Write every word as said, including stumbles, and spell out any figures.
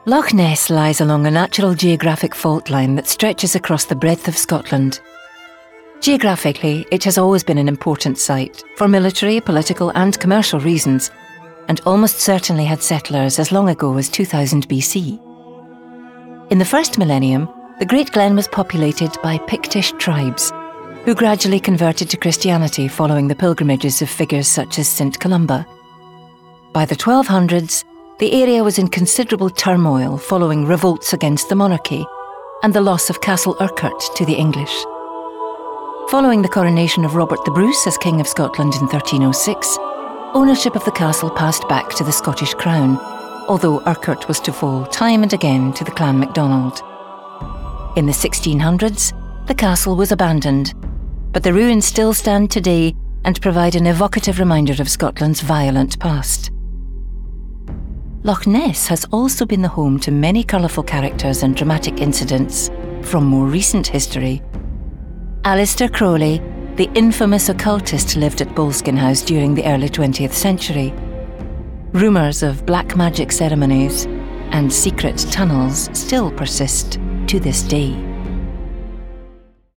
Loch Ness lies along a natural geographic fault line that stretches across the breadth of Scotland. Geographically, it has always been an important site for military, political and commercial reasons, and almost certainly had settlers as long ago as two thousand B C. In the first millennium, the Great Glen was populated by Pictish tribes, who gradually converted to Christianity following the pilgrimages of figures such as Saint Columba. By the twelve hundreds, the area was in considerable turmoil following revolts against the monarchy and the loss of Castle Urquhart to the English. Following the coronation of Robert the Bruce as King of Scotland in thirteen oh six, ownership of the castle passed back to the Scottish Crown, although Urquhart was to fall time and again to the Clan MacDonald. In the sixteen hundreds, the castle was abandoned, but the ruins still stand today and provide an evocative reminder of Scotland's violent past. Loch Ness has also been the home to many colourful characters and dramatic incidents from more recent history. Aleister Crowley, the infamous occultist, lived at Boleskine House during the early twentieth century. Rumours of black magic ceremonies and secret tunnels still persist to this day.